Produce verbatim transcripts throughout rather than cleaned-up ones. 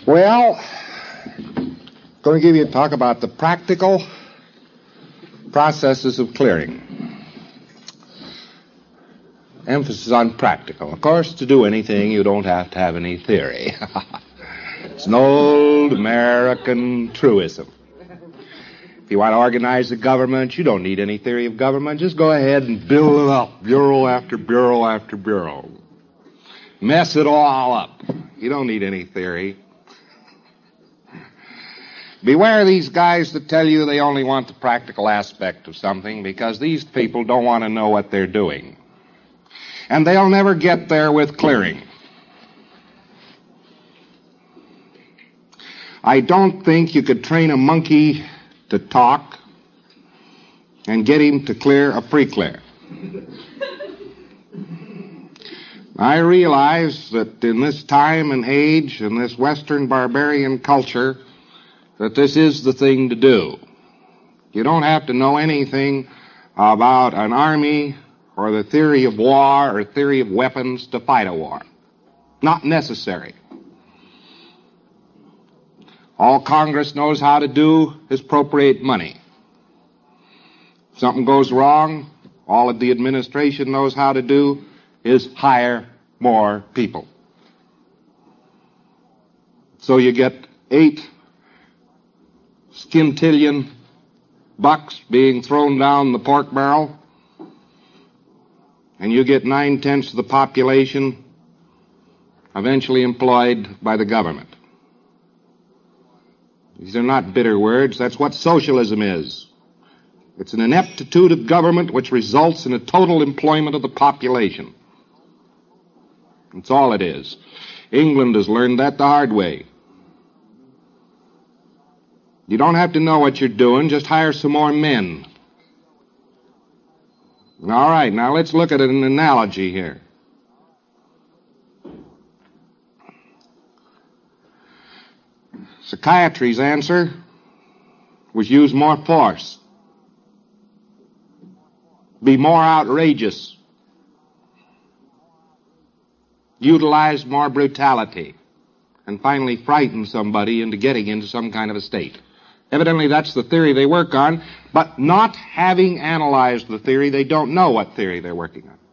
Well, going to give you a talk about the practical processes of clearing. Emphasis on practical. Of course, to do anything, you don't have to have any theory. It's an old American truism. If you want to organize the government, you don't need any theory of government. Just go ahead and build it up, bureau after bureau after bureau. Mess it all up. You don't need any theory. Beware these guys that tell you they only want the practical aspect of something, because these people don't want to know what they're doing. And they'll never get there with clearing. I don't think you could train a monkey to talk and get him to clear a pre-clear. I realize that in this time and age, in this Western barbarian culture, that this is the thing to do. You don't have to know anything about an army or the theory of war or theory of weapons to fight a war. Not necessary. All Congress knows how to do is appropriate money. If something goes wrong, all of the administration knows how to do is hire more people. So you get eight squintillion bucks being thrown down the pork barrel, and you get nine-tenths of the population eventually employed by the government. These are not bitter words. That's what socialism is. It's an ineptitude of government which results in a total employment of the population. That's all it is. England has learned that the hard way. You don't have to know what you're doing. Just hire some more men. All right, now let's look at an analogy here. Psychiatry's answer was use more force, be more outrageous, utilize more brutality, and finally frighten somebody into getting into some kind of a state. Evidently that's the theory they work on, but not having analyzed the theory, they don't know what theory they're working on.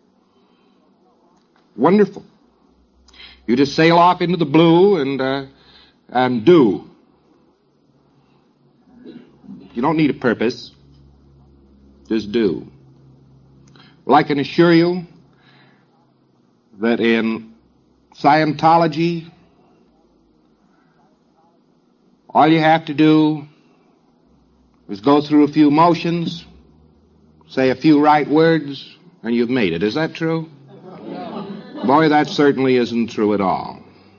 Wonderful. You just sail off into the blue and uh, and do. You don't need a purpose. Just do. Well, I can assure you that in Scientology, all you have to do is go through a few motions, say a few right words, and you've made it. Is that true? Boy, that certainly isn't true at all.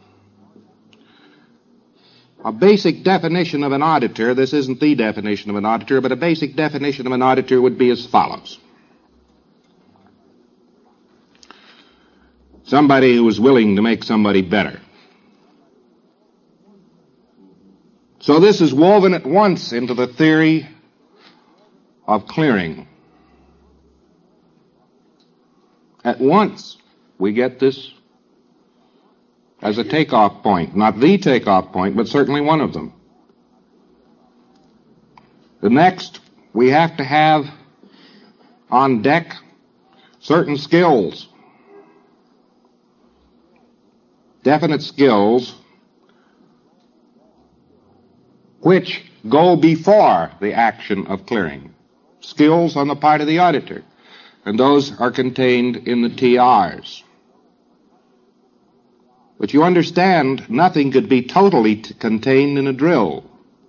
A basic definition of an auditor, this isn't the definition of an auditor, but a basic definition of an auditor would be as follows. Somebody who is willing to make somebody better. So this is woven at once into the theory of clearing. At once we get this as a takeoff point. Not the takeoff point, but certainly one of them. The next, we have to have on deck certain skills. Definite skills which go before the action of clearing. Skills on the part of the auditor. And those are contained in the T Rs. But you understand, nothing could be totally t- contained in a drill.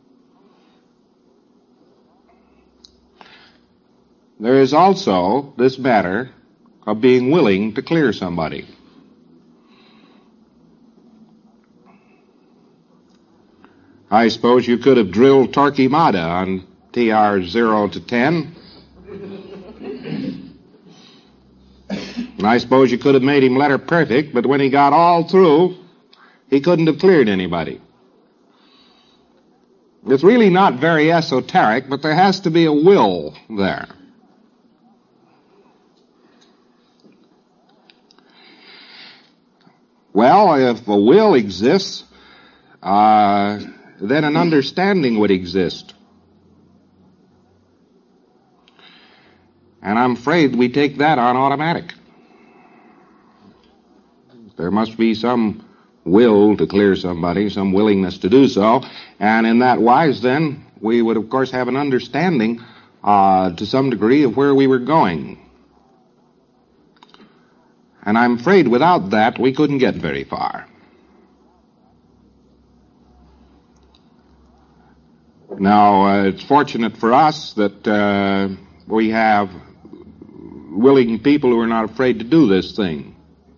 There is also this matter of being willing to clear somebody. I suppose you could have drilled Torquemada on T R zero to ten. And I suppose you could have made him letter perfect, but when he got all through, he couldn't have cleared anybody. It's really not very esoteric, but there has to be a will there. Well, if a will exists, uh, then an understanding would exist. And I'm afraid we take that on automatic. There must be some will to clear somebody, some willingness to do so, and in that wise, then, we would, of course, have an understanding uh, to some degree of where we were going. And I'm afraid without that, we couldn't get very far. Now, uh, it's fortunate for us that uh, we have willing people who are not afraid to do this thing.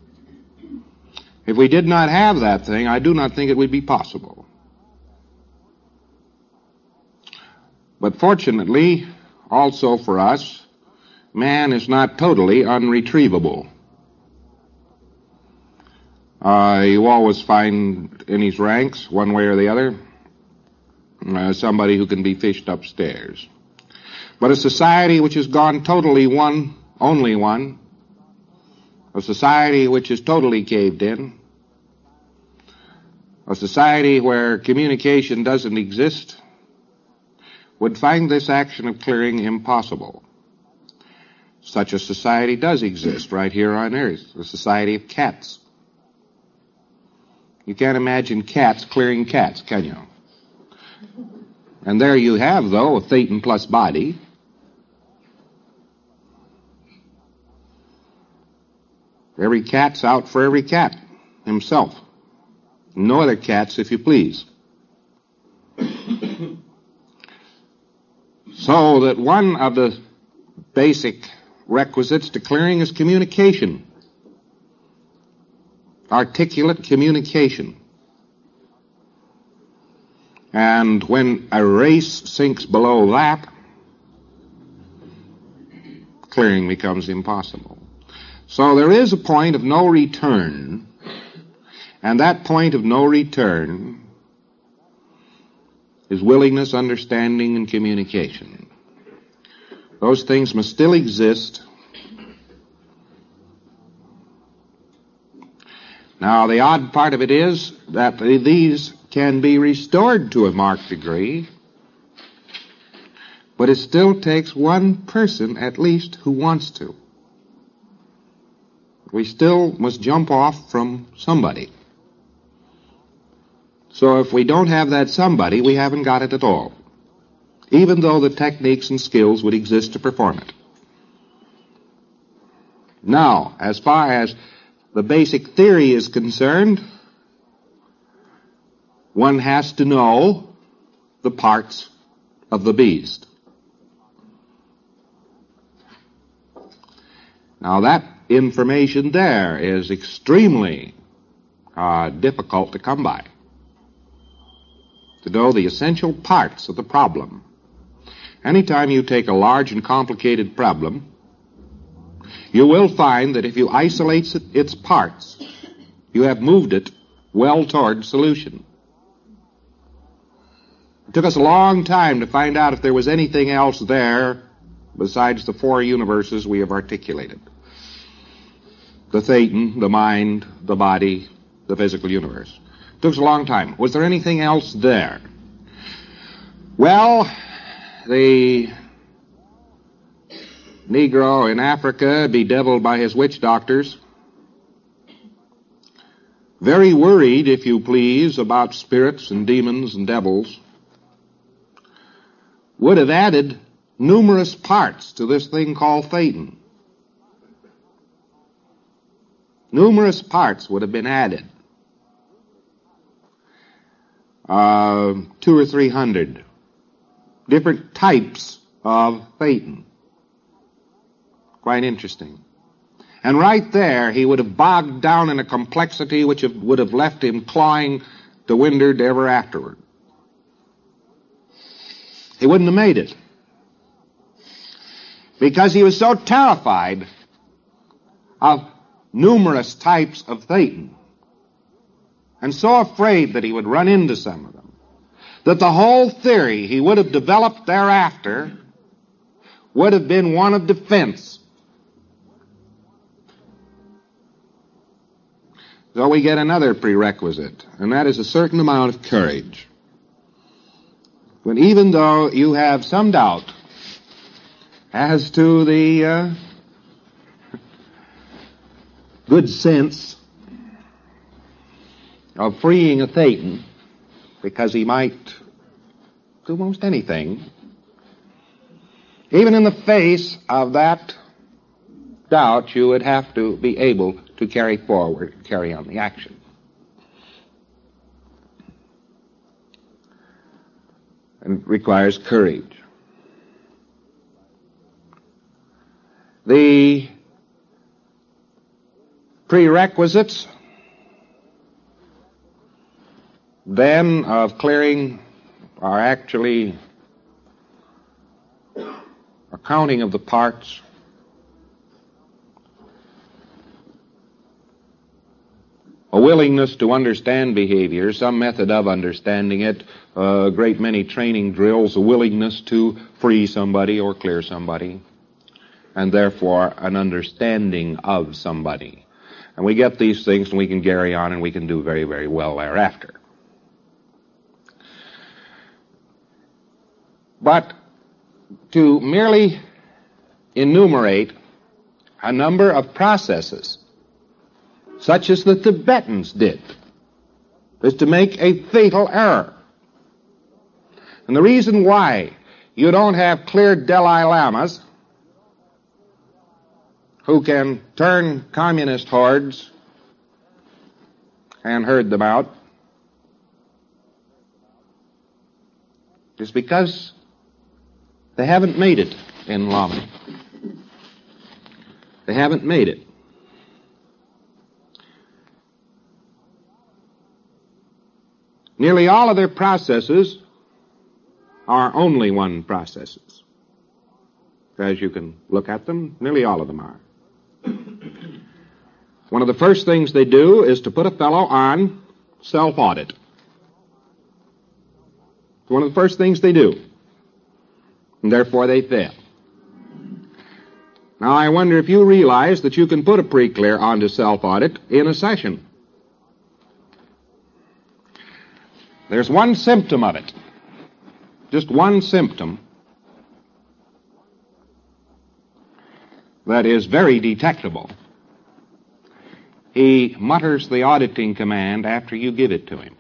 If we did not have that thing, I do not think it would be possible. But fortunately, also for us, man is not totally unretrievable. Uh, you always find in his ranks, one way or the other, uh, somebody who can be fished upstairs. But a society which has gone totally one, only one, a society which is totally caved in, a society where communication doesn't exist, would find this action of clearing impossible. Such a society does exist right here on Earth, the society of cats. You can't imagine cats clearing cats, can you? And there you have, though, a Thetan plus body. Every cat's out for every cat himself. No other cats, if you please. So that one of the basic requisites to clearing is communication. Articulate communication. And when a race sinks below that, clearing becomes impossible. So there is a point of no return, and that point of no return is willingness, understanding, and communication. Those things must still exist. Now, the odd part of it is that these can be restored to a marked degree, but it still takes one person, at least, who wants to. We still must jump off from somebody. So if we don't have that somebody, we haven't got it at all, even though the techniques and skills would exist to perform it. Now, as far as the basic theory is concerned, one has to know the parts of the beast. Now, that information there is extremely uh, difficult to come by. To know the essential parts of the problem. Anytime you take a large and complicated problem, you will find that if you isolate its parts, you have moved it well toward solution. It took us a long time to find out if there was anything else there besides the four universes we have articulated. The Thetan, the mind, the body, the physical universe. It took us a long time. Was there anything else there? Well, the Negro in Africa, bedeviled by his witch doctors, very worried, if you please, about spirits and demons and devils, would have added numerous parts to this thing called Thetan. Numerous parts would have been added. Uh, two or three hundred different types of Thetan. Quite interesting. And right there, he would have bogged down in a complexity which have, would have left him clawing to windward ever afterward. He wouldn't have made it. Because he was so terrified of numerous types of Thetan, and so afraid that he would run into some of them, that the whole theory he would have developed thereafter would have been one of defense. So we get another prerequisite, and that is a certain amount of courage. When even though you have some doubt as to the uh, good sense of freeing a Thetan, because he might do most anything, even in the face of that doubt, you would have to be able to carry forward, carry on the action. And it requires courage. The prerequisites then of clearing are actually a counting of the parts, a willingness to understand behavior, some method of understanding it, a great many training drills, a willingness to free somebody or clear somebody, and therefore an understanding of somebody. And we get these things and we can carry on and we can do very, very well thereafter. But to merely enumerate a number of processes, such as the Tibetans did, is to make a fatal error. And the reason why you don't have clear Dalai Lamas who can turn communist hordes and herd them out is because they haven't made it in Lama. They haven't made it. Nearly all of their processes are only one processes. As you can look at them, nearly all of them are. One of the first things they do is to put a fellow on self-audit. It's one of the first things they do. And therefore they fail. Now I wonder if you realize that you can put a pre-clear onto self-audit in a session. There's one symptom of it. Just one symptom that is very detectable. He mutters the auditing command after you give it to him.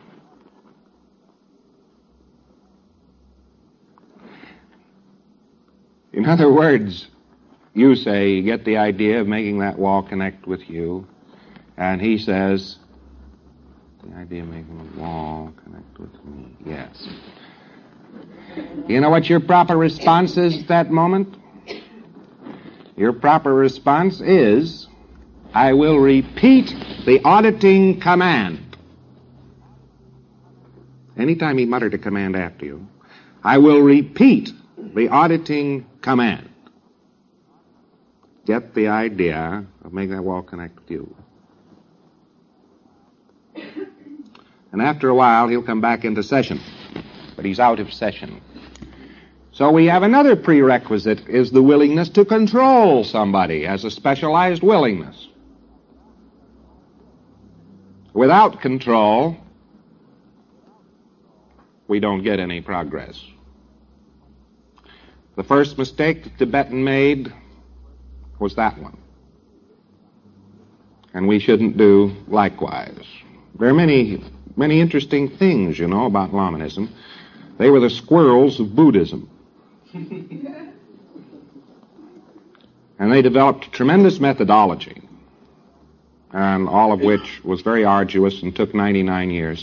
In other words, you say, you get the idea of making that wall connect with you, and he says, the idea of making the wall connect with me, yes. You know what your proper response is at that moment? Your proper response is, I will repeat the auditing command. Anytime he muttered a command after you, I will repeat the auditing command. Get the idea of making that wall connect with you. And after a while, he'll come back into session. But he's out of session. So we have another prerequisite, is the willingness to control somebody as a specialized willingness. Without control, we don't get any progress. The first mistake the Tibetan made was that one. And we shouldn't do likewise. There are many, many interesting things, you know, about Lamanism. They were the squirrels of Buddhism. And they developed tremendous methodology, and all of which was very arduous and took ninety-nine years.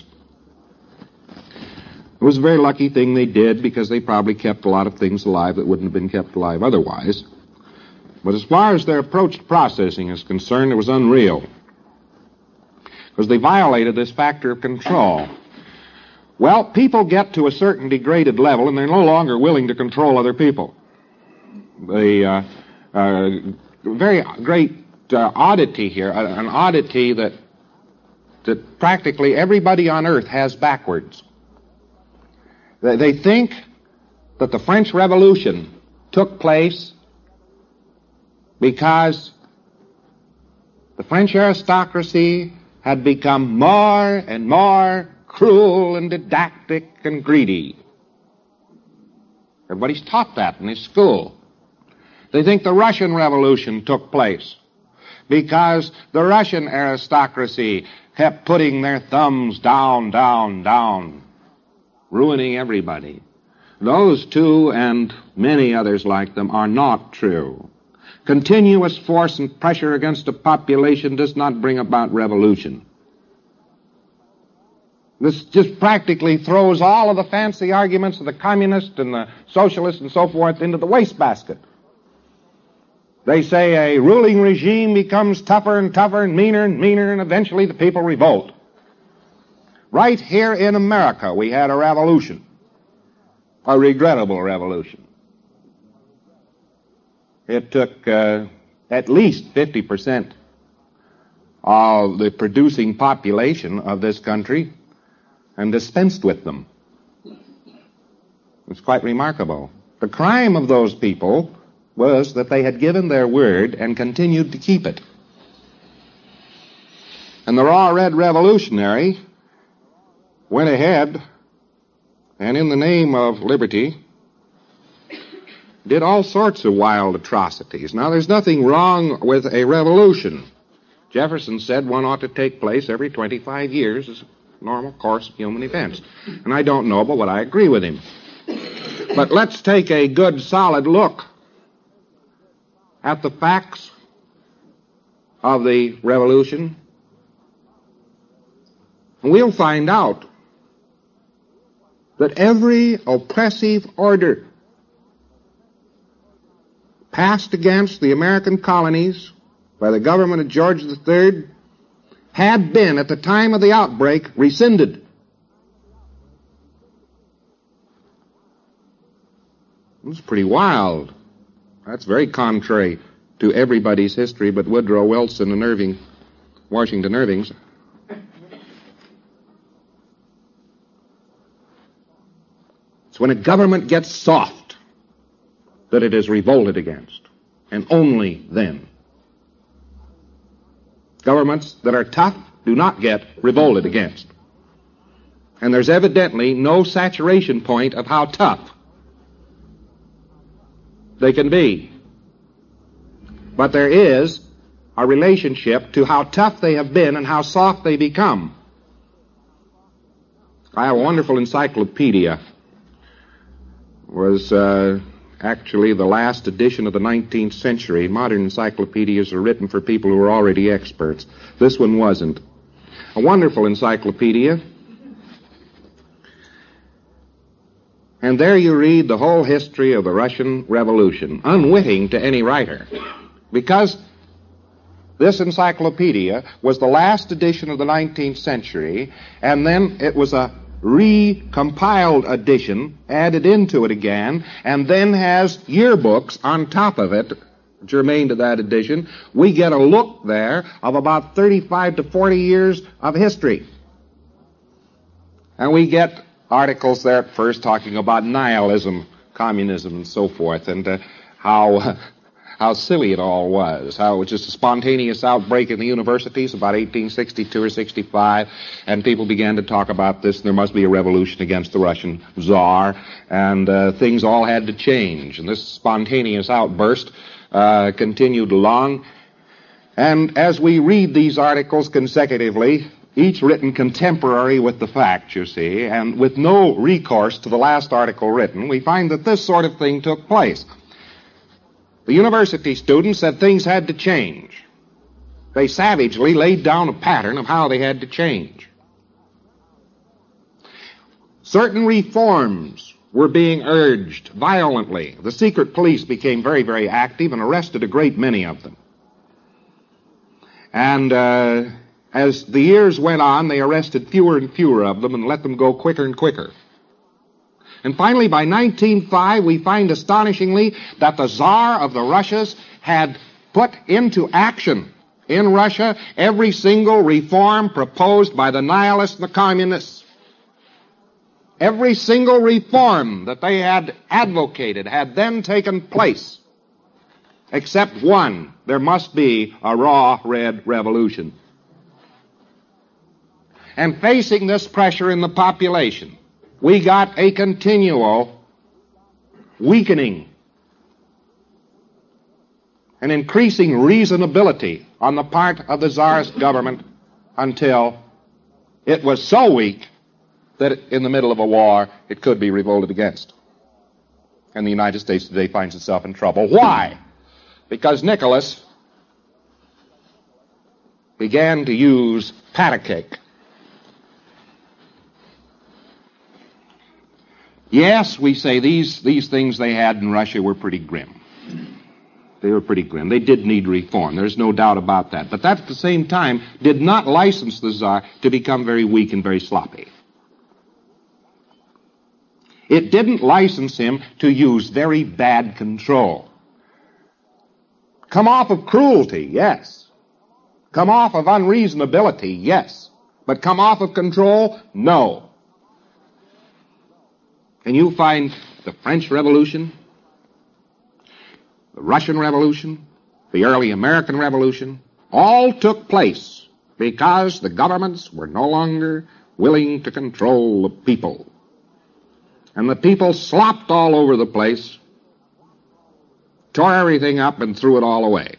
It was a very lucky thing they did, because they probably kept a lot of things alive that wouldn't have been kept alive otherwise. But as far as their approach to processing is concerned, it was unreal, because they violated this factor of control. Well, people get to a certain degraded level, and they're no longer willing to control other people. The uh, uh, very great uh, oddity here, uh, an oddity that that practically everybody on earth has backwards. They, they think that the French Revolution took place because the French aristocracy had become more and more cruel and didactic and greedy. Everybody's taught that in his school. They think the Russian Revolution took place because the Russian aristocracy kept putting their thumbs down, down, down, ruining everybody. Those two and many others like them are not true. Continuous force and pressure against a population does not bring about revolution. This just practically throws all of the fancy arguments of the communists and the socialists and so forth into the wastebasket. They say a ruling regime becomes tougher and tougher and meaner and meaner, and eventually the people revolt. Right here in America, we had a revolution, a regrettable revolution. It took uh, at least fifty percent of the producing population of this country and dispensed with them. It's quite remarkable. The crime of those people was that they had given their word and continued to keep it. And the raw red revolutionary went ahead and in the name of liberty did all sorts of wild atrocities. Now, there's nothing wrong with a revolution. Jefferson said one ought to take place every twenty-five years as a normal course of human events. And I don't know, but I agree with him. But let's take a good, solid look at the facts of the revolution. And we'll find out that every oppressive order passed against the American colonies by the government of George the Third had been, at the time of the outbreak, rescinded. It's pretty wild. That's very contrary to everybody's history but Woodrow Wilson and Irving, Washington Irving's. It's when a government gets soft that it is revolted against, and only then. Governments that are tough do not get revolted against. And there's evidently no saturation point of how tough they can be. But there is a relationship to how tough they have been and how soft they become. I have a wonderful encyclopedia. It was uh, actually the last edition of the nineteenth century. Modern encyclopedias are written for people who are already experts. This one wasn't. A wonderful encyclopedia. And there you read the whole history of the Russian Revolution, unwitting to any writer. Because this encyclopedia was the last edition of the nineteenth century, and then it was a recompiled edition, added into it again, and then has yearbooks on top of it, germane to that edition. We get a look there of about thirty-five to forty years of history. And we get articles there at first talking about nihilism, communism, and so forth, and uh, how uh, how silly it all was, how it was just a spontaneous outbreak in the universities about eighteen sixty-two or sixty-five, and people began to talk about this, and there must be a revolution against the Russian Tsar, and uh, things all had to change. And this spontaneous outburst uh, continued along, and as we read these articles consecutively, each written contemporary with the facts, you see, and with no recourse to the last article written, we find that this sort of thing took place. The university students said things had to change. They savagely laid down a pattern of how they had to change. Certain reforms were being urged violently. The secret police became very, very active and arrested a great many of them. And uh, as the years went on, they arrested fewer and fewer of them and let them go quicker and quicker. And finally, by nineteen oh five, we find astonishingly that the Tsar of the Russias had put into action in Russia every single reform proposed by the nihilists and the communists. Every single reform that they had advocated had then taken place, except one. There must be a raw red revolution. And facing this pressure in the population, we got a continual weakening, an increasing reasonability on the part of the Tsarist government until it was so weak that in the middle of a war it could be revolted against. And the United States today finds itself in trouble. Why? Because Nicholas began to use pat a cake. Yes, we say these, these things they had in Russia were pretty grim. They were pretty grim. They did need reform. There's no doubt about that. But that, at the same time, did not license the Tsar to become very weak and very sloppy. It didn't license him to use very bad control. Come off of cruelty, yes. Come off of unreasonability, yes. But come off of control, no. And you find the French Revolution, the Russian Revolution, the early American Revolution, all took place because the governments were no longer willing to control the people. And the people slopped all over the place, tore everything up, and threw it all away.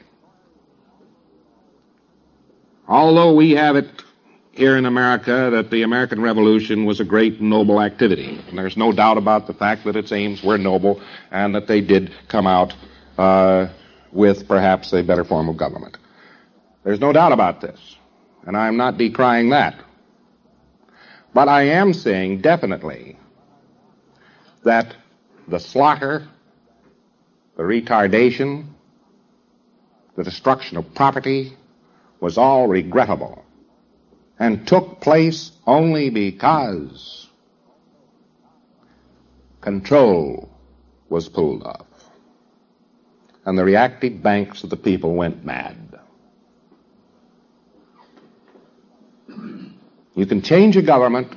Although we have it here in America that the American Revolution was a great noble activity, and there's no doubt about the fact that its aims were noble and that they did come out uh, with perhaps a better form of government. There's no doubt about this, and I'm not decrying that. But I am saying definitely that the slaughter, the retardation, the destruction of property was all regrettable and took place only because control was pulled off and the reactive banks of the people went mad. You can change a government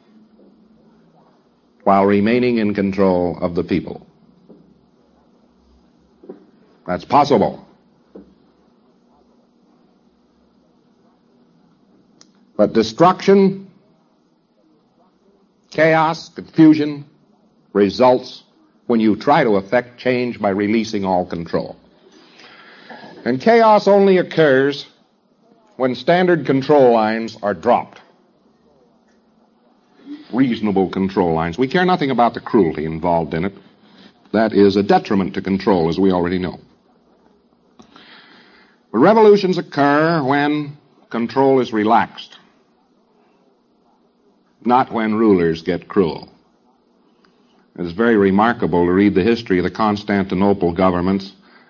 while remaining in control of the people. That's possible. But destruction, chaos, confusion results when you try to effect change by releasing all control. And chaos only occurs when standard control lines are dropped. Reasonable control lines. We care nothing about the cruelty involved in it. That is a detriment to control, as we already know. But revolutions occur when control is relaxed, not when rulers get cruel. It's very remarkable to read the history of the Constantinople governments.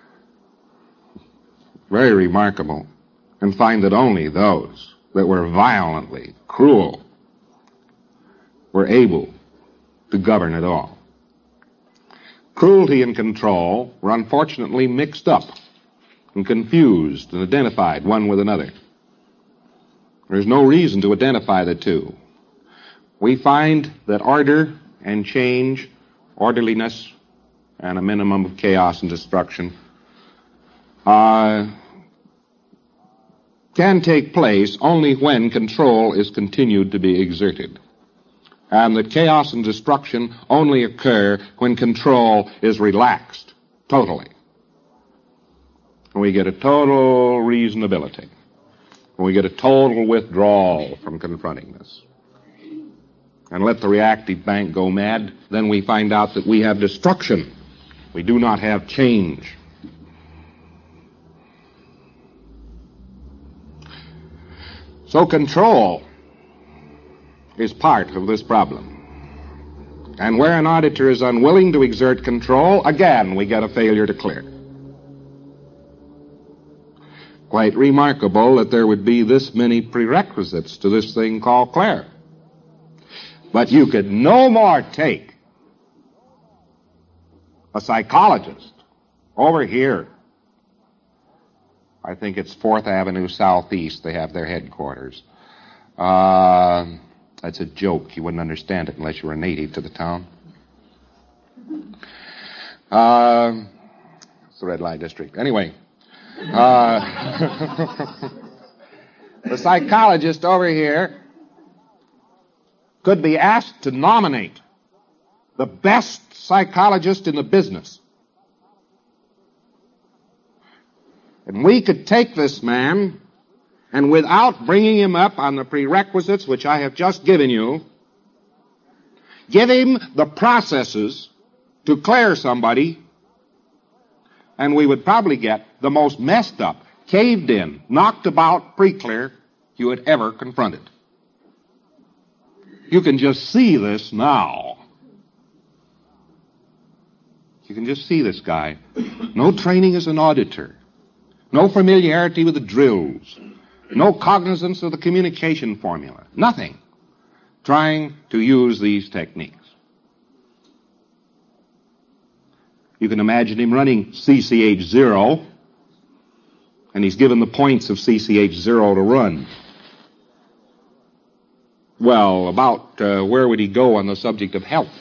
Very remarkable. And find that only those that were violently cruel were able to govern at all. Cruelty and control were unfortunately mixed up and confused and identified one with another. There's no reason to identify the two. We find that order and change, orderliness, and a minimum of chaos and destruction uh, can take place only when control is continued to be exerted. And that chaos and destruction only occur when control is relaxed totally. When we get a total reasonability. When we get a total withdrawal from confronting this. And let the reactive bank go mad, then we find out that we have destruction. We do not have change. So control is part of this problem. And where an auditor is unwilling to exert control, again, we get a failure to clear. Quite remarkable that there would be this many prerequisites to this thing called clear. But you could no more take a psychologist over here. I think it's fourth Avenue Southeast. They have their headquarters. Uh, that's a joke. You wouldn't understand it unless you were a native to the town. Uh, it's the red light district. Anyway, uh, the psychologist over here could be asked to nominate the best psychologist in the business, and we could take this man and, without bringing him up on the prerequisites which I have just given you, give him the processes to clear somebody, and we would probably get the most messed up, caved in, knocked about pre-clear you had ever confronted. You can just see this now. You can just see this guy. No training as an auditor. No familiarity with the drills. No cognizance of the communication formula. Nothing. Trying to use these techniques. You can imagine him running C C H zero, and he's given the points of C C H zero to run. Well, about uh, where would he go on the subject of health?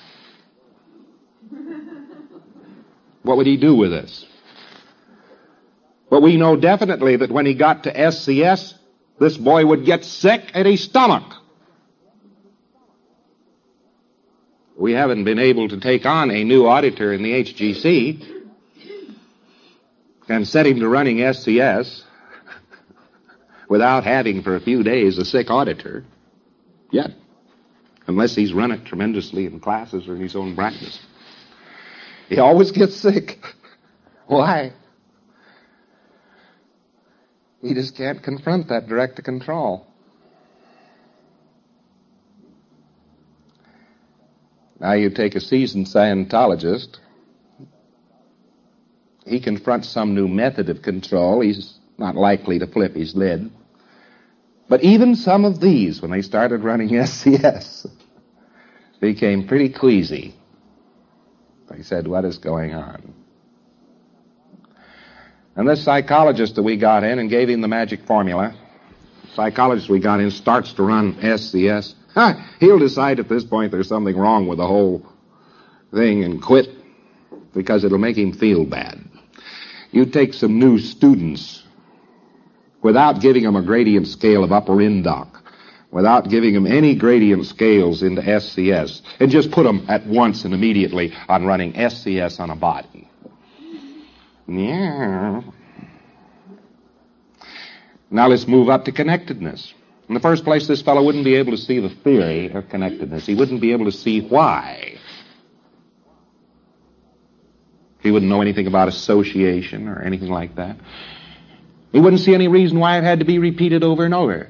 What would he do with this? But we know definitely that when he got to S C S, this boy would get sick at his stomach. We haven't been able to take on a new auditor in the H G C and set him to running S C S without having for a few days a sick auditor yet, unless he's run it tremendously in classes or in his own practice. He always gets sick. Why? He just can't confront that direct control. Now you take a seasoned Scientologist. He confronts some new method of control. He's not likely to flip his lid. But even some of these, when they started running S C S, became pretty queasy. They said, what is going on? And this psychologist that we got in and gave him the magic formula, psychologist we got in starts to run S C S. Huh, he'll decide at this point there's something wrong with the whole thing and quit because it'll make him feel bad. You take some new students without giving them a gradient scale of Upper Indoc, without giving them any gradient scales into S C S, and just put them at once and immediately on running S C S on a body. Yeah. Now let's move up to connectedness. In the first place, this fellow wouldn't be able to see the theory of connectedness. He wouldn't be able to see why. He wouldn't know anything about association or anything like that. He wouldn't see any reason why it had to be repeated over and over.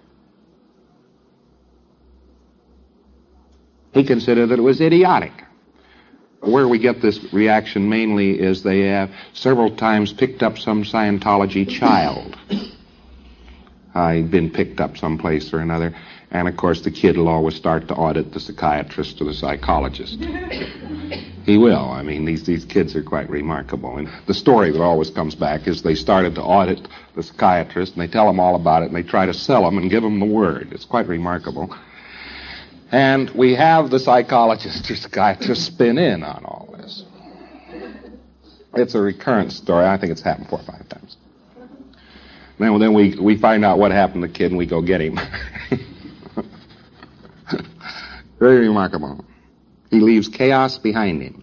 He considered that it was idiotic. Where we get this reaction mainly is they have several times picked up some Scientology child. Uh, he'd been picked up someplace or another, and of course the kid will always start to audit the psychiatrist or the psychologist. He will. I mean, these, these kids are quite remarkable. And the story that always comes back is they started to audit the psychiatrist, and they tell him all about it, and they try to sell him and give him the word. It's quite remarkable. And we have the psychologist or psychiatrist spin in on all this. It's a recurrent story. I think it's happened four or five times. Then, then we, we find out what happened to the kid, and we go get him. Very remarkable. He leaves chaos behind him.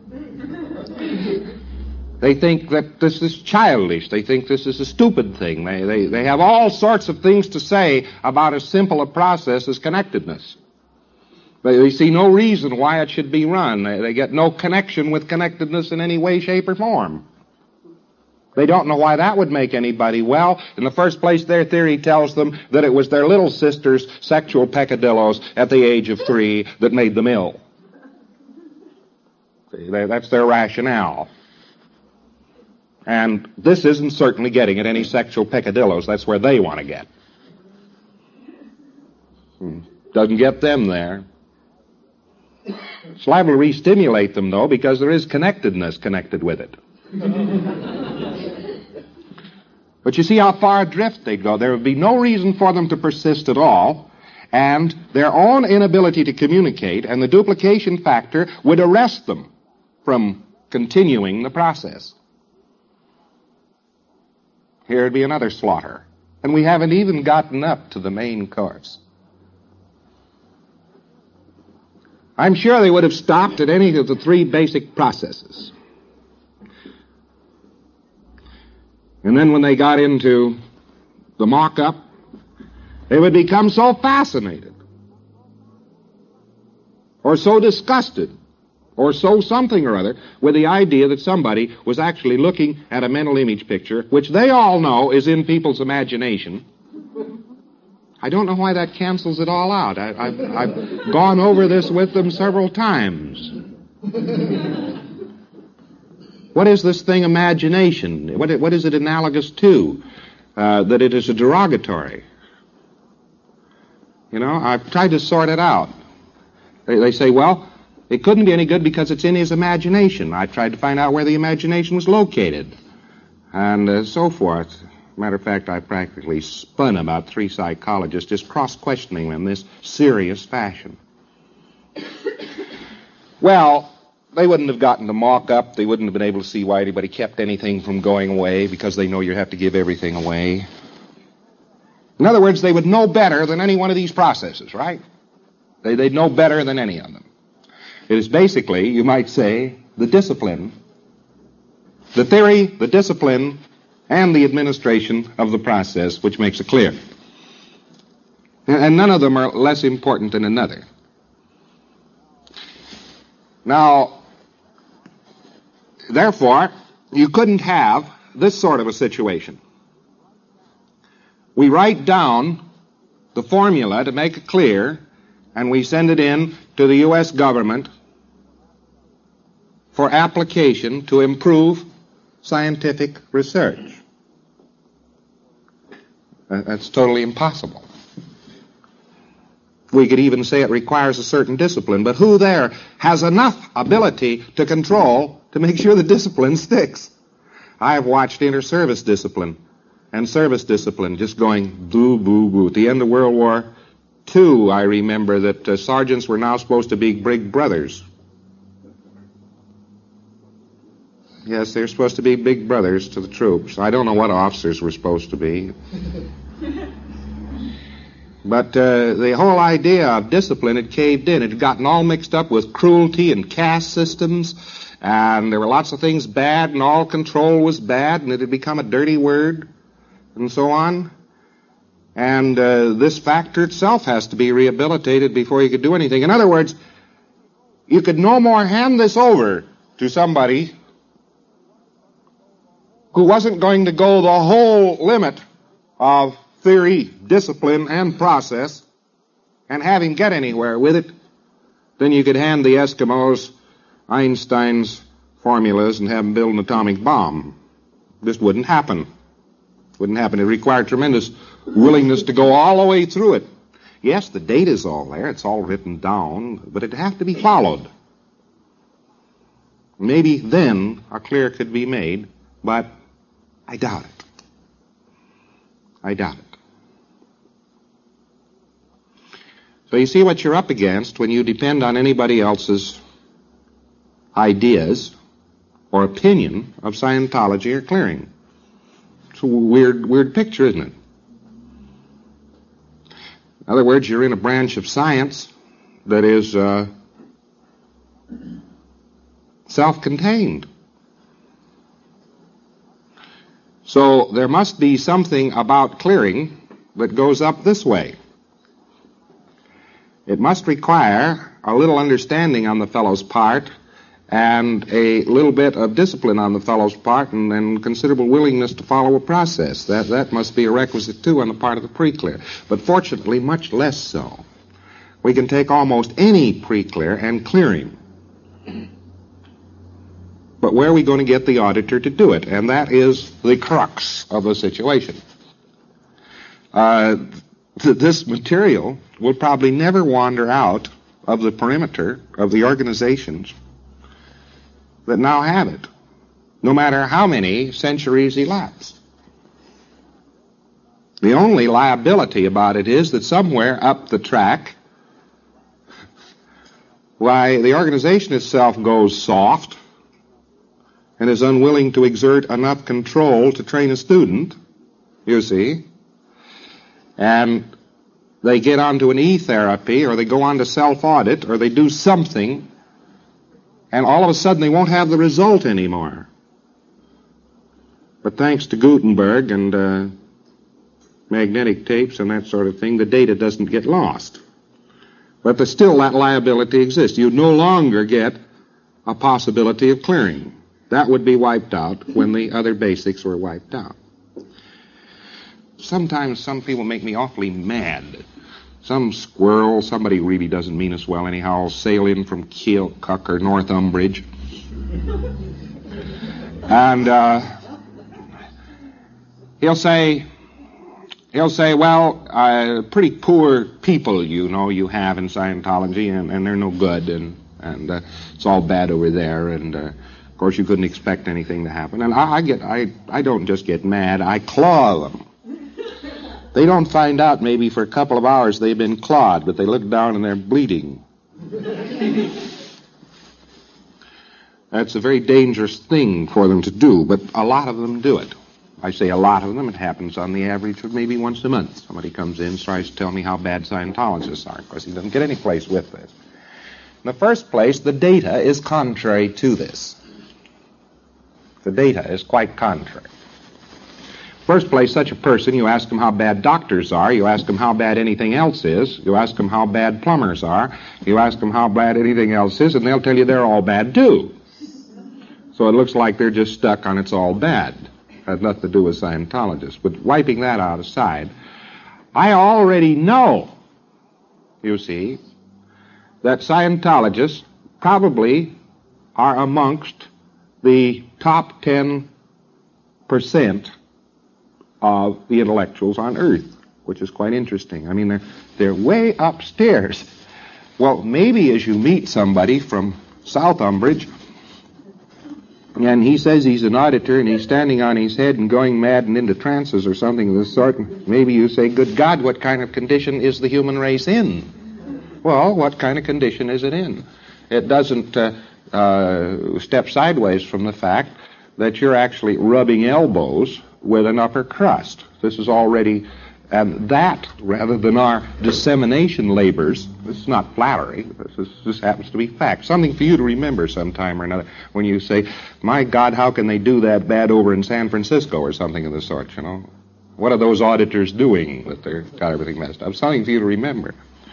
They think that this is childish. They think this is a stupid thing. They, they, they have all sorts of things to say about as simple a process as connectedness. They, they see no reason why it should be run. They, they get no connection with connectedness in any way, shape, or form. They don't know why that would make anybody well. In the first place, their theory tells them that it was their little sister's sexual peccadillos at the age of three that made them ill. See, that's their rationale. And this isn't certainly getting at any sexual peccadillos. That's where they want to get. Doesn't get them there. It's liable to re-stimulate them, though, because there is connectedness connected with it. But you see how far adrift they'd go. There would be no reason for them to persist at all, and their own inability to communicate and the duplication factor would arrest them from continuing the process. Here'd be another slaughter, and we haven't even gotten up to the main course. I'm sure they would have stopped at any of the three basic processes. And then when they got into the mock-up, they would become so fascinated, or so disgusted, or so something or other, with the idea that somebody was actually looking at a mental image picture, which they all know is in people's imagination. I don't know why that cancels it all out. I, I've, I've gone over this with them several times. What is this thing, imagination? What, what is it analogous to? Uh, that it is a derogatory. You know, I've tried to sort it out. They, they say, well, it couldn't be any good because it's in his imagination. I tried to find out where the imagination was located, and uh, so forth. Matter of fact, I practically spun about three psychologists just cross-questioning them in this serious fashion. Well, they wouldn't have gotten to mock up. They wouldn't have been able to see why anybody kept anything from going away, because they know you have to give everything away. In other words, they would know better than any one of these processes, right? They, they'd know better than any of them. It is basically, you might say, the discipline, the theory, the discipline, and the administration of the process which makes it clear. And none of them are less important than another. Now, therefore, you couldn't have this sort of a situation. We write down the formula to make it clear, and we send it in to the U S government for application to improve scientific research. That's totally impossible. We could even say it requires a certain discipline, but who there has enough ability to control to make sure the discipline sticks? I've watched inter-service discipline and service discipline just going boo, boo, boo. At the end of World War Two, I remember that uh, sergeants were now supposed to be big brothers. Yes, they're supposed to be big brothers to the troops. I don't know what officers were supposed to be. But uh, the whole idea of discipline had caved in. It had gotten all mixed up with cruelty and caste systems, and there were lots of things bad, and all control was bad, and it had become a dirty word, and so on. And uh, this factor itself has to be rehabilitated before you could do anything. In other words, you could no more hand this over to somebody who wasn't going to go the whole limit of theory, discipline, and process and have him get anywhere with it than you could hand the Eskimos Einstein's formulas and have them build an atomic bomb. This wouldn't happen. Wouldn't happen. It required tremendous willingness to go all the way through it. Yes, the data's all there. It's all written down, but it'd have to be followed. Maybe then a clear could be made, but I doubt it. I doubt it. So you see what you're up against when you depend on anybody else's ideas or opinion of Scientology or clearing. It's a weird, weird picture, isn't it? In other words, you're in a branch of science that is uh, self-contained. So there must be something about clearing that goes up this way. It must require a little understanding on the fellow's part and a little bit of discipline on the fellow's part and, and considerable willingness to follow a process. That, that must be a requisite, too, on the part of the pre-clear. But fortunately, much less so. We can take almost any pre-clear and clear him. But where are we going to get the auditor to do it? And that is the crux of the situation. Uh, th- this material will probably never wander out of the perimeter of the organizations that now have it, no matter how many centuries elapse. The only liability about it is that somewhere up the track, why, the organization itself goes soft and is unwilling to exert enough control to train a student, you see, and they get onto an e-therapy, or they go on to self-audit, or they do something, and all of a sudden they won't have the result anymore. But thanks to Gutenberg and uh, magnetic tapes and that sort of thing, the data doesn't get lost. But there's still that liability exists. You no longer get a possibility of clearing. That would be wiped out when the other basics were wiped out. Sometimes some people make me awfully mad. Some squirrel, somebody who really doesn't mean us well anyhow, will sail in from Keokuk or Northumbridge. And uh, he'll say, he'll say, well, uh, pretty poor people, you know, you have in Scientology, and, and they're no good, and, and uh, it's all bad over there, and uh, of course you couldn't expect anything to happen. And I, I get, I, I don't just get mad, I claw them. They don't find out maybe for a couple of hours they've been clawed, but they look down and they're bleeding. That's a very dangerous thing for them to do, but a lot of them do it. I say a lot of them. It happens on the average of maybe once a month. Somebody comes in, tries to tell me how bad Scientologists are. Of course, he doesn't get any place with this. In the first place, the data is contrary to this. The data is quite contrary. First place, such a person, you ask them how bad doctors are, you ask them how bad anything else is, you ask them how bad plumbers are, you ask them how bad anything else is, and they'll tell you they're all bad too. So it looks like they're just stuck on it's all bad. It has nothing to do with Scientologists. But wiping that out aside, I already know, you see, that Scientologists probably are amongst the top ten percent of the intellectuals on Earth, which is quite interesting. I mean, they're, they're way upstairs. Well, maybe as you meet somebody from Southumbridge, and he says he's an auditor, and he's standing on his head and going mad and into trances or something of this sort, maybe you say, good God, what kind of condition is the human race in? Well, what kind of condition is it in? It doesn't uh, uh, step sideways from the fact that you're actually rubbing elbows with an upper crust. This is already, and that, rather than our dissemination labors, this is not flattery, this, is, this happens to be fact. Something for you to remember sometime or another when you say, my God, how can they do that bad over in San Francisco or something of the sort, you know? What are those auditors doing that they've got everything messed up? Something for you to remember.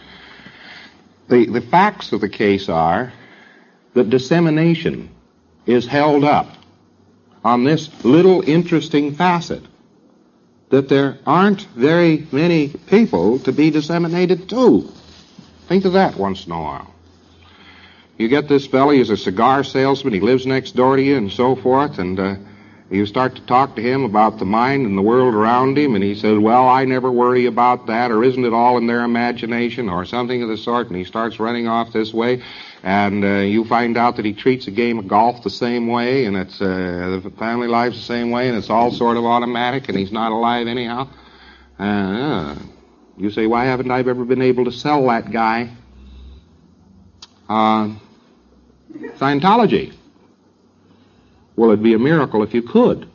The, the facts of the case are that dissemination is held up on this little interesting facet, that there aren't very many people to be disseminated to. Think of that once in a while. You get this fellow, he's a cigar salesman, he lives next door to you and so forth, and uh, you start to talk to him about the mind and the world around him, and he says, well, I never worry about that, or isn't it all in their imagination, or something of the sort, and he starts running off this way. And uh, you find out that he treats a game of golf the same way, and it's uh, the family life's the same way, and it's all sort of automatic, and he's not alive anyhow. Uh, you say, why haven't I ever been able to sell that guy uh, Scientology? Well, it'd be a miracle if you could.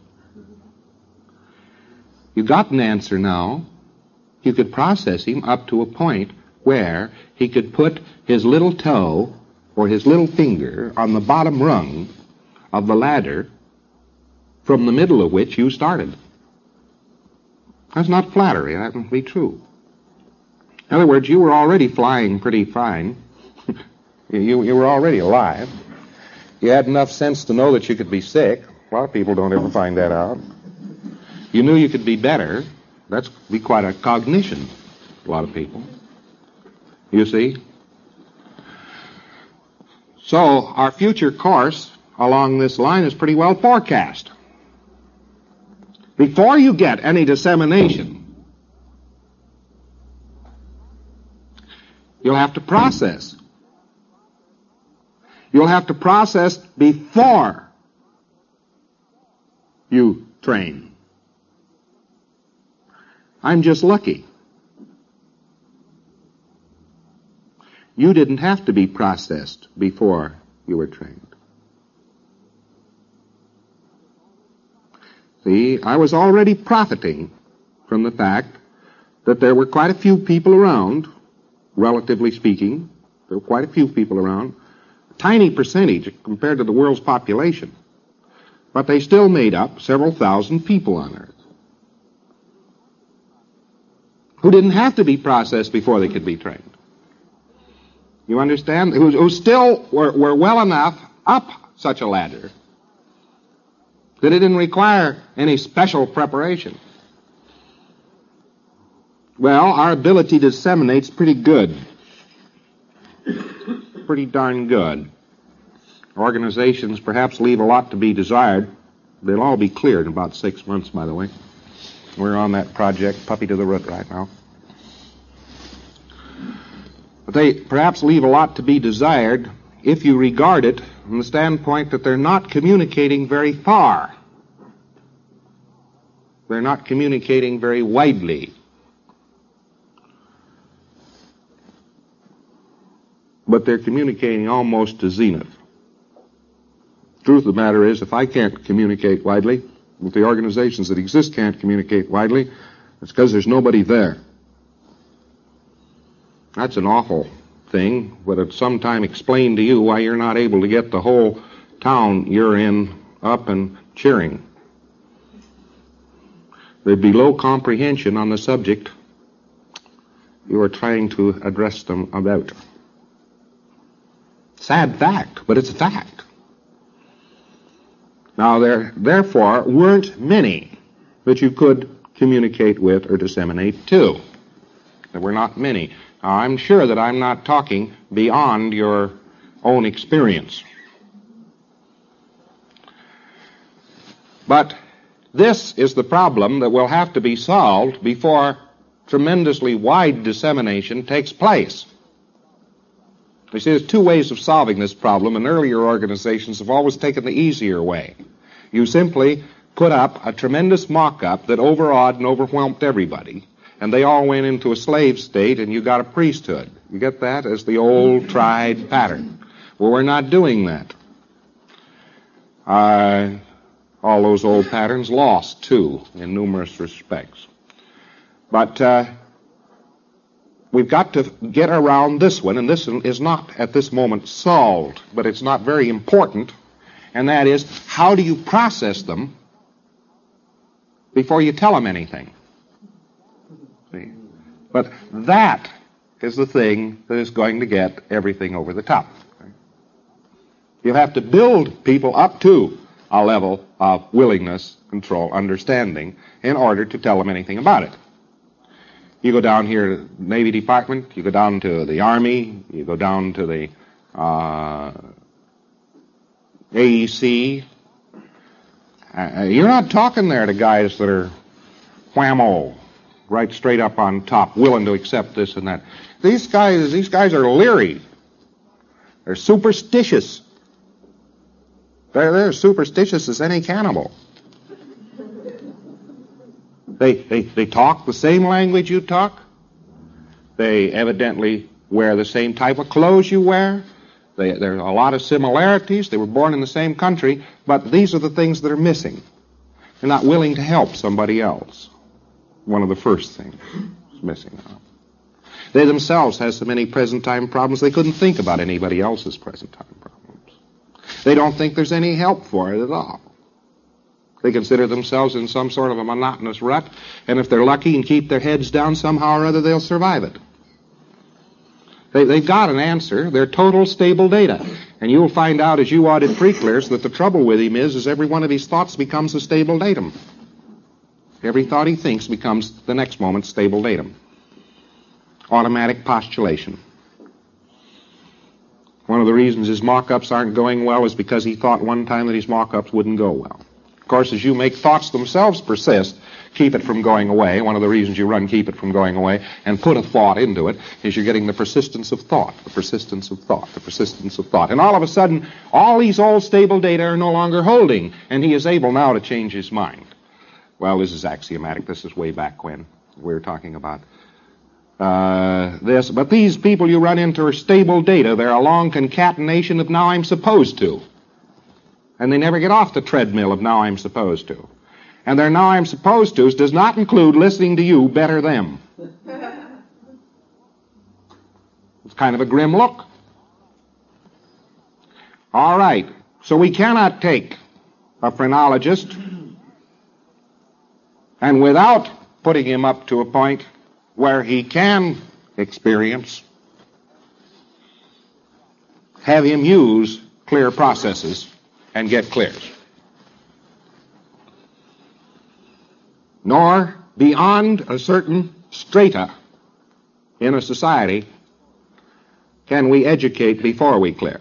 You got an answer now. You could process him up to a point where he could put his little toe or his little finger on the bottom rung of the ladder from the middle of which you started. That's not flattery. That would be true. In other words, you were already flying pretty fine. you, you were already alive. You had enough sense to know that you could be sick. A lot of people don't ever find that out. You knew you could be better. That's be quite a cognition, a lot of people. You see? So our future course along this line is pretty well forecast. Before you get any dissemination, you'll have to process. You'll have to process before you train. I'm just lucky. You didn't have to be processed before you were trained. See, I was already profiting from the fact that there were quite a few people around, relatively speaking. There were quite a few people around, a tiny percentage compared to the world's population, but they still made up several thousand people on Earth who didn't have to be processed before they could be trained. You understand? Who, who still were, were well enough up such a ladder that it didn't require any special preparation. Well, our ability to disseminate is pretty good. Pretty darn good. Organizations perhaps leave a lot to be desired. They'll all be cleared in about six months, by the way. We're on that project, Puppy to the Root, right now. But they perhaps leave a lot to be desired if you regard it from the standpoint that they're not communicating very far. They're not communicating very widely. But they're communicating almost to zenith. The truth of the matter is, if I can't communicate widely, if the organizations that exist can't communicate widely, it's because there's nobody there. That's an awful thing, but at some time explain to you why you're not able to get the whole town you're in up and cheering. There'd be low comprehension on the subject you are trying to address them about. Sad fact, but it's a fact. Now, there therefore weren't many that you could communicate with or disseminate to. There were not many. Now, I'm sure that I'm not talking beyond your own experience. But this is the problem that will have to be solved before tremendously wide dissemination takes place. You see, there's two ways of solving this problem, and earlier organizations have always taken the easier way. You simply put up a tremendous mock-up that overawed and overwhelmed everybody, and they all went into a slave state, and you got a priesthood. You get that as the old tried pattern. Well, we're not doing that. Uh, all those old patterns lost, too, in numerous respects. But uh, we've got to get around this one, and this is not at this moment solved, but it's not very important, and that is, how do you process them before you tell them anything? See? But that is the thing that is going to get everything over the top. You have to build people up to a level of willingness, control, understanding in order to tell them anything about it. You go down here to the Navy Department, you go down to the Army, you go down to the uh, A E C. Uh, you're not talking there to guys that are whammo, right straight up on top, willing to accept this and that. These guys, these guys are leery. They're superstitious. They're, they're superstitious as any cannibal. They, they, they talk the same language you talk. They evidently wear the same type of clothes you wear. They, there are a lot of similarities. They were born in the same country, but these are the things that are missing. They're not willing to help somebody else. One of the first things is missing. They themselves have so many present-time problems, they couldn't think about anybody else's present-time problems. They don't think there's any help for it at all. They consider themselves in some sort of a monotonous rut, and if they're lucky and keep their heads down somehow or other, they'll survive it. They, they've got an answer. They're total stable data. And you'll find out as you audit pre-clears that the trouble with him is, is every one of his thoughts becomes a stable datum. Every thought he thinks becomes the next moment stable datum. Automatic postulation. One of the reasons his mock-ups aren't going well is because he thought one time that his mock-ups wouldn't go well. Of course, as you make thoughts themselves persist, keep it from going away. One of the reasons you run keep it from going away and put a thought into it is you're getting the persistence of thought, the persistence of thought, the persistence of thought. And all of a sudden, all these old stable data are no longer holding, and he is able now to change his mind. Well, this is axiomatic. This is way back when we were talking about uh, this. But these people you run into are stable data. They're a long concatenation of now I'm supposed to. And they never get off the treadmill of now I'm supposed to. And their now I'm supposed to's does not include listening to you better them. It's kind of a grim look. All right, so we cannot take a phrenologist and without putting him up to a point where he can experience, have him use clear processes and get clears. Nor beyond a certain strata in a society can we educate before we clear.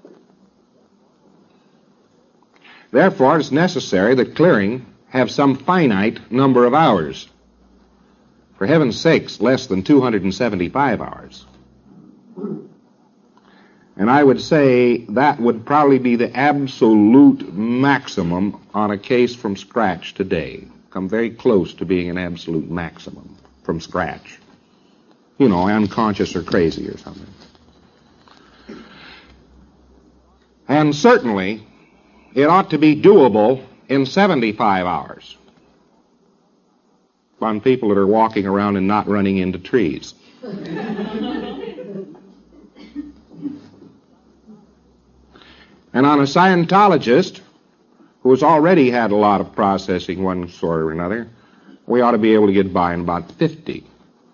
Therefore, it's necessary that clearing have some finite number of hours. For heaven's sakes, less than two hundred seventy-five hours. And I would say that would probably be the absolute maximum on a case from scratch today. Come very close to being an absolute maximum from scratch. You know, unconscious or crazy or something. And certainly, it ought to be doable in seventy-five hours on people that are walking around and not running into trees. And on a Scientologist who has already had a lot of processing one sort or another, we ought to be able to get by in about fifty.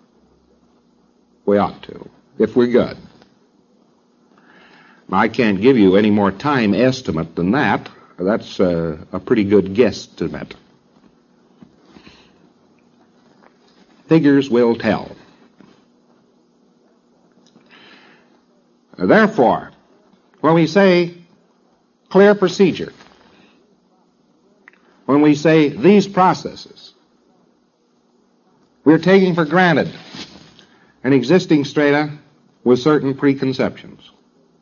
We ought to, if we're good. Now, I can't give you any more time estimate than that. That's a, a pretty good guesstimate. Figures will tell. Therefore, when we say clear procedure, when we say these processes, we're taking for granted an existing strata with certain preconceptions.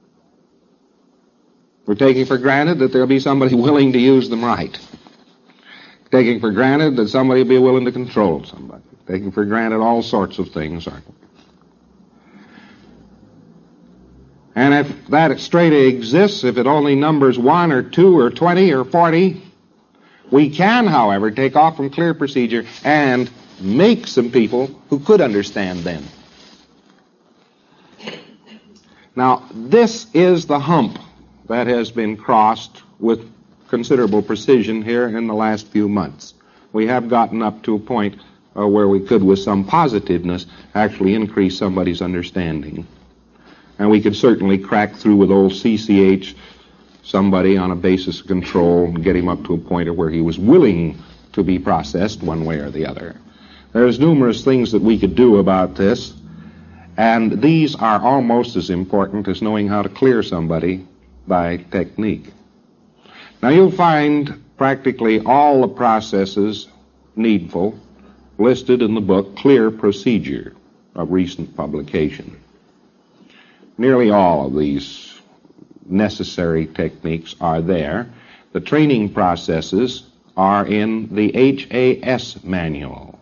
We're taking for granted that there'll be somebody willing to use them right. Taking for granted that somebody will be willing to control somebody. Taking for granted all sorts of things, aren't we? And if that strata exists, if it only numbers one or two or twenty or forty, we can, however, take off from clear procedure and make some people who could understand them. Now, this is the hump that has been crossed with considerable precision here in the last few months. We have gotten up to a point uh, where we could, with some positiveness, actually increase somebody's understanding. And we could certainly crack through with old C C H somebody on a basis of control and get him up to a point where he was willing to be processed one way or the other. There's numerous things that we could do about this, and these are almost as important as knowing how to clear somebody by technique. Now, you'll find practically all the processes needful listed in the book Clear Procedure, of recent publication. Nearly all of these necessary techniques are there. The training processes are in the H A S manual.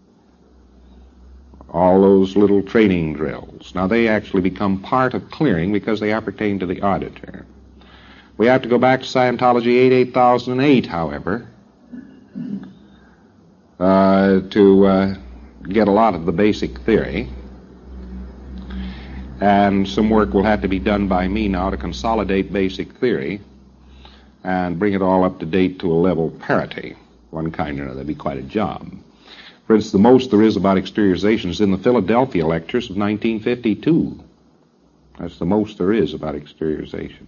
All those little training drills. Now, they actually become part of clearing because they appertain to the auditor. We have to go back to Scientology eighty-eight thousand eight, however, uh, to uh, get a lot of the basic theory. And some work will have to be done by me now to consolidate basic theory and bring it all up to date to a level parity, one kind or another. That'd be quite a job. For instance, the most there is about exteriorization is in the Philadelphia lectures of nineteen fifty-two. That's the most there is about exteriorization.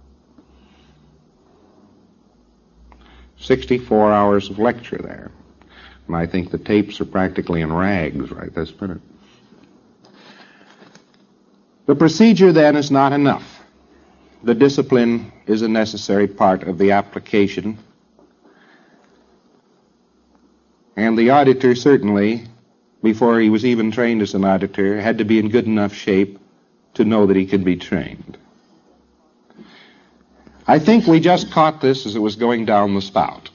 sixty-four hours of lecture there. And I think the tapes are practically in rags right this minute. The procedure, then, is not enough. The discipline is a necessary part of the application. And the auditor, certainly, before he was even trained as an auditor, had to be in good enough shape to know that he could be trained. I think we just caught this as it was going down the spout.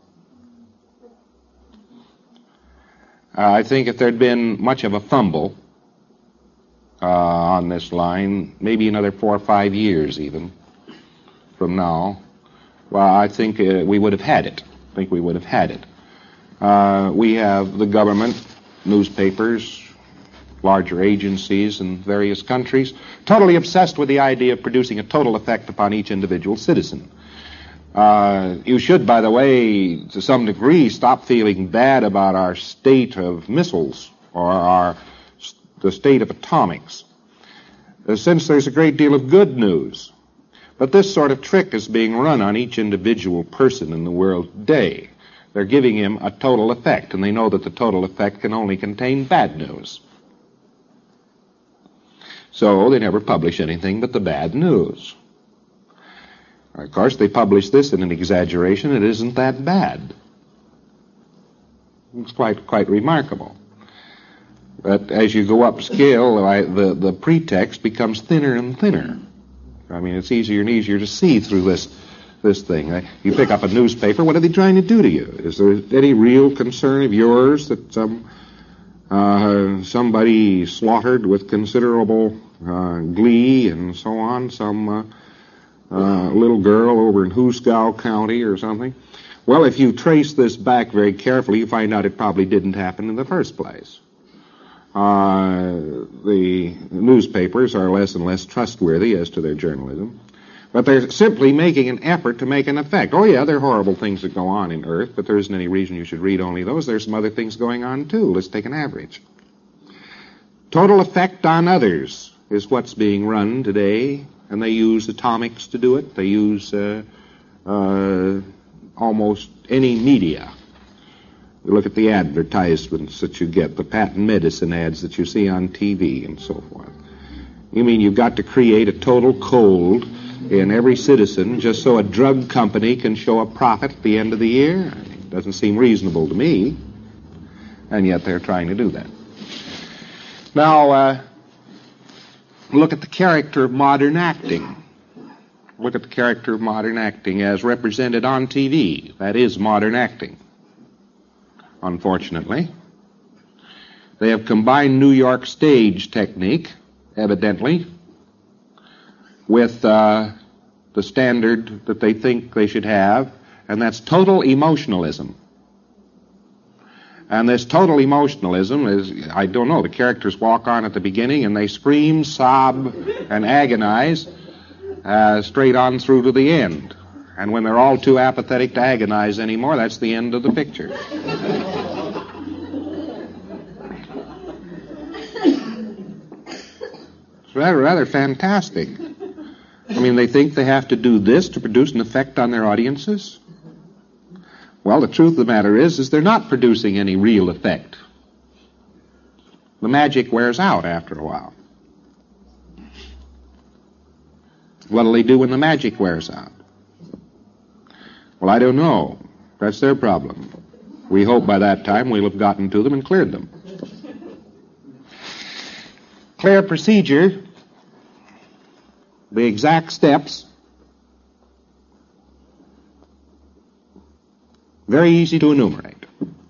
Uh, I think if there'd been much of a fumble uh, on this line, maybe another four or five years even from now, well, I think uh, we would have had it. I think we would have had it. Uh, we have the government newspapers, larger agencies in various countries, totally obsessed with the idea of producing a total effect upon each individual citizen. Uh, you should, by the way, to some degree, stop feeling bad about our state of missiles or our the state of atomics, uh, since there's a great deal of good news. But this sort of trick is being run on each individual person in the world today. They're giving him a total effect, and they know that the total effect can only contain bad news. So they never publish anything but the bad news. Of course, they publish this in an exaggeration. It isn't that bad. It's quite quite remarkable. But as you go upscale, I, the, the pretext becomes thinner and thinner. I mean, it's easier and easier to see through this this thing. You pick up a newspaper, what are they trying to do to you? Is there any real concern of yours that some uh, somebody slaughtered with considerable uh, glee and so on, some uh, uh, little girl over in Hoosgow County or something? Well, if you trace this back very carefully, you find out it probably didn't happen in the first place. Uh, the newspapers are less and less trustworthy as to their journalism, but they're simply making an effort to make an effect. Oh, yeah, there are horrible things that go on in Earth, but there isn't any reason you should read only those. There's some other things going on, too. Let's take an average. Total effect on others is what's being run today, and they use atomics to do it. They use uh, uh, almost any media. You look at the advertisements that you get, the patent medicine ads that you see on T V and so forth. You mean you've got to create a total cold in every citizen just so a drug company can show a profit at the end of the year? It doesn't seem reasonable to me, and yet they're trying to do that. Now, uh, look at the character of modern acting. Look at the character of modern acting as represented on T V. That is modern acting. Unfortunately, they have combined New York stage technique, evidently, with uh, the standard that they think they should have, and that's total emotionalism. And this total emotionalism is, I don't know, the characters walk on at the beginning and they scream, sob, and agonize uh, straight on through to the end. And when they're all too apathetic to agonize anymore, that's the end of the picture. It's rather, rather fantastic. I mean, they think they have to do this to produce an effect on their audiences? Well, the truth of the matter is, is they're not producing any real effect. The magic wears out after a while. What'll they do when the magic wears out? Well, I don't know. That's their problem. We hope by that time we'll have gotten to them and cleared them. Clear procedure, the exact steps, very easy to enumerate.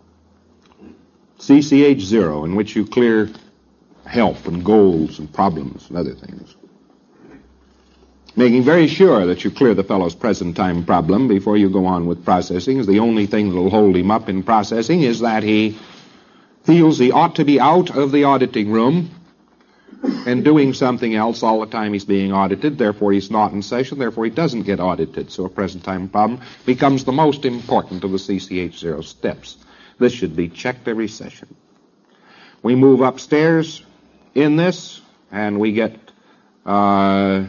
C C H zero, in which you clear help and goals and problems and other things. Making very sure that you clear the fellow's present time problem before you go on with processing, is the only thing that will hold him up in processing, is that he feels he ought to be out of the auditing room and doing something else all the time he's being audited. Therefore, he's not in session. Therefore, he doesn't get audited. So a present time problem becomes the most important of the C C H zero steps. This should be checked every session. We move upstairs in this, and we get... Uh,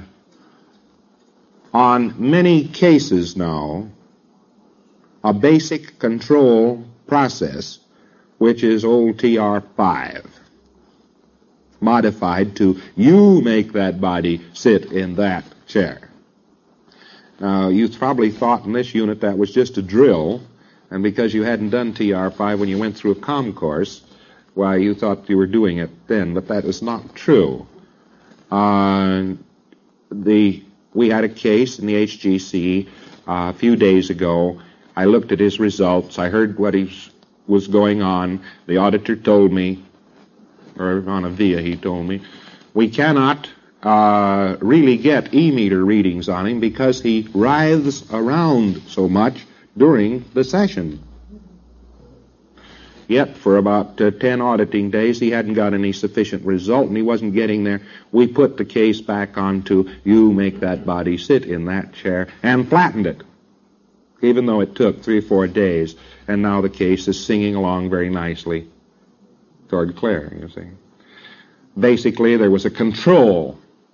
on many cases now, a basic control process, which is old T R five, modified to you make that body sit in that chair. Now, you probably thought in this unit that was just a drill, and because you hadn't done T R five when you went through a comm course, why, you thought you were doing it then, but that is not true. Uh, the... We had a case in the H G C uh, a few days ago. I looked at his results. I heard what he was going on. The auditor told me, or on a via he told me, we cannot uh, really get E-meter readings on him because he writhes around so much during the session. Yet for about uh, ten auditing days, he hadn't got any sufficient result, and he wasn't getting there. We put the case back onto, you make that body sit in that chair, and flattened it, even though it took three or four days. And now the case is singing along very nicely toward clearing, you see. Basically, there was a control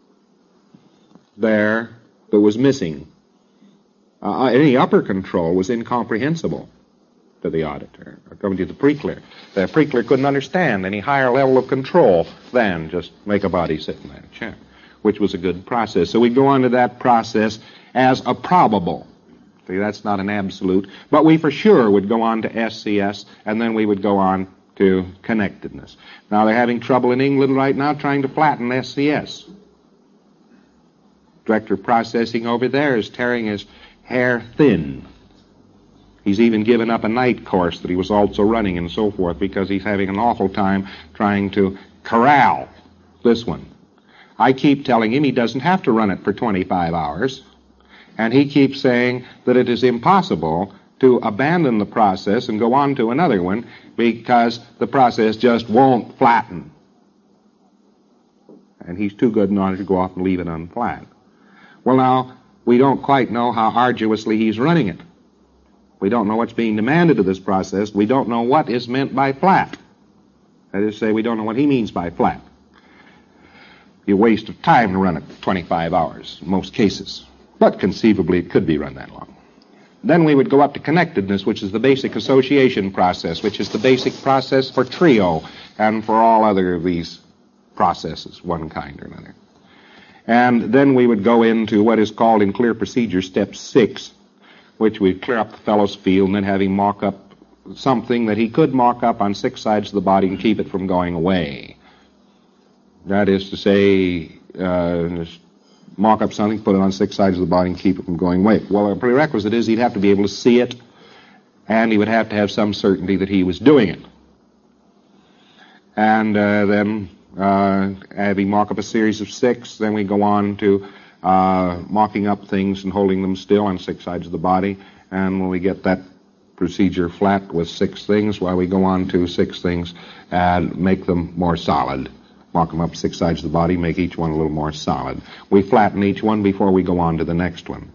there that was missing. Uh, any upper control was incomprehensible to the auditor, according to the pre-clear. The pre-clear couldn't understand any higher level of control than just make a body sit in that chair, which was a good process. So we go on to that process as a probable. See, that's not an absolute, but we for sure would go on to S C S, and then we would go on to connectedness. Now they're having trouble in England right now trying to flatten S C S. Director of processing over there is tearing his hair thin. He's even given up a night course that he was also running and so forth because he's having an awful time trying to corral this one. I keep telling him he doesn't have to run it for twenty-five hours, and he keeps saying that it is impossible to abandon the process and go on to another one because the process just won't flatten. And he's too good in order to go off and leave it unflat. Well, now, we don't quite know how arduously he's running it. We don't know what's being demanded of this process. We don't know what is meant by flat. That is to say, we don't know what he means by flat. It's a waste of time to run it twenty-five hours in most cases. But conceivably, it could be run that long. Then we would go up to connectedness, which is the basic association process, which is the basic process for trio and for all other of these processes, one kind or another. And then we would go into what is called in clear procedure step six, which we'd clear up the fellow's field and then have him mock up something that he could mock up on six sides of the body and keep it from going away. That is to say, uh, mock up something, put it on six sides of the body and keep it from going away. Well, a prerequisite is he'd have to be able to see it, and he would have to have some certainty that he was doing it. And uh, then uh, have him mock up a series of six, then we go on to uh, mocking up things and holding them still on six sides of the body, and when we get that procedure flat with six things, while we go on to six things and make them more solid. Mock them up six sides of the body, make each one a little more solid. We flatten each one before we go on to the next one.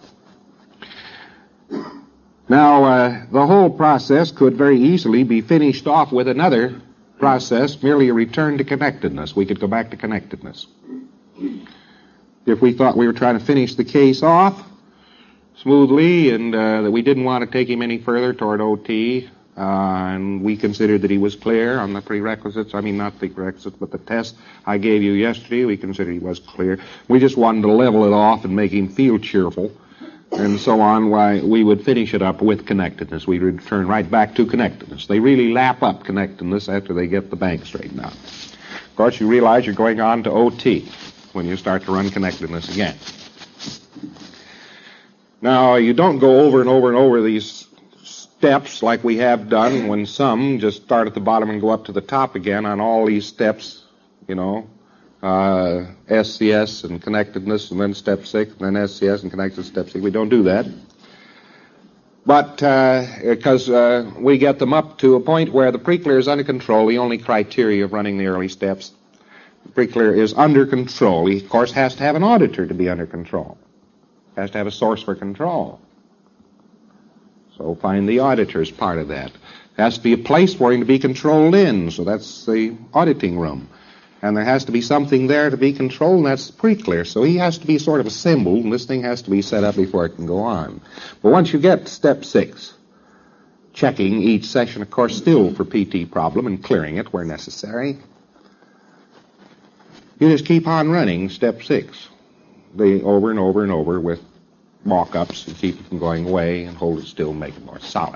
Now, uh, the whole process could very easily be finished off with another process, merely a return to connectedness. We could go back to connectedness. If we thought we were trying to finish the case off smoothly and uh, that we didn't want to take him any further toward O T, uh, and we considered that he was clear on the prerequisites, I mean not the prerequisites, but the test I gave you yesterday, we considered he was clear. We just wanted to level it off and make him feel cheerful and so on, why we would finish it up with connectedness. We'd return right back to connectedness. They really lap up connectedness after they get the bank straightened out. Of course, you realize you're going on to O T when you start to run connectedness again. Now, you don't go over and over and over these steps like we have done when some just start at the bottom and go up to the top again on all these steps, you know, uh, S C S and connectedness and then step six and then S C S and connected step six. We don't do that. But because uh, uh, we get them up to a point where the pre-clear is under control, the only criteria of running the early steps, the pre-clear is under control. He, of course, has to have an auditor to be under control. Has to have a source for control. So find the auditor as part of that. Has to be a place for him to be controlled in, so that's the auditing room. And there has to be something there to be controlled, and that's the pre-clear. So he has to be sort of assembled, and this thing has to be set up before it can go on. But once you get to step six, checking each session, of course, still for P T problem and clearing it where necessary, you just keep on running step six. They over and over and over with mock-ups and keep it from going away and hold it still and make it more solid.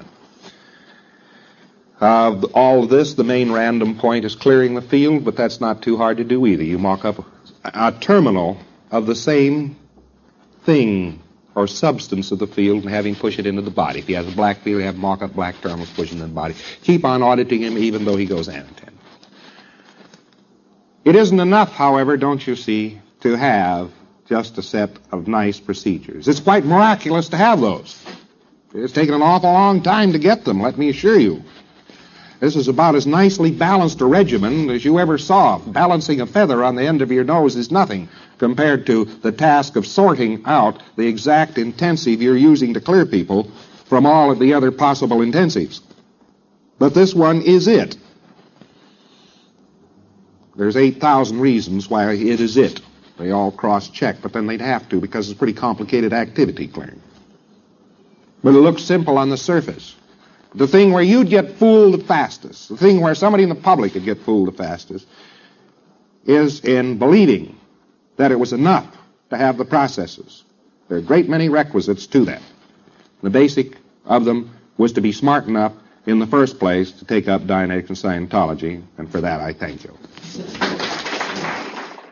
Uh, all of this, the main random point is clearing the field, but that's not too hard to do either. You mock up a, a terminal of the same thing or substance of the field and have him push it into the body. If he has a black field, you have mock up black terminals pushing in the body. Keep on auditing him even though he goes anatem. It isn't enough, however, don't you see, to have just a set of nice procedures. It's quite miraculous to have those. It's taken an awful long time to get them, let me assure you. This is about as nicely balanced a regimen as you ever saw. Balancing a feather on the end of your nose is nothing compared to the task of sorting out the exact intensive you're using to clear people from all of the other possible intensives. But this one is it. There's eight thousand reasons why it is it. They all cross-check, but then they'd have to because it's pretty complicated activity clearing. But it looks simple on the surface. The thing where you'd get fooled the fastest, the thing where somebody in the public would get fooled the fastest, is in believing that it was enough to have the processes. There are a great many requisites to that. The basic of them was to be smart enough in the first place to take up Dianetics and Scientology, and for that I thank you.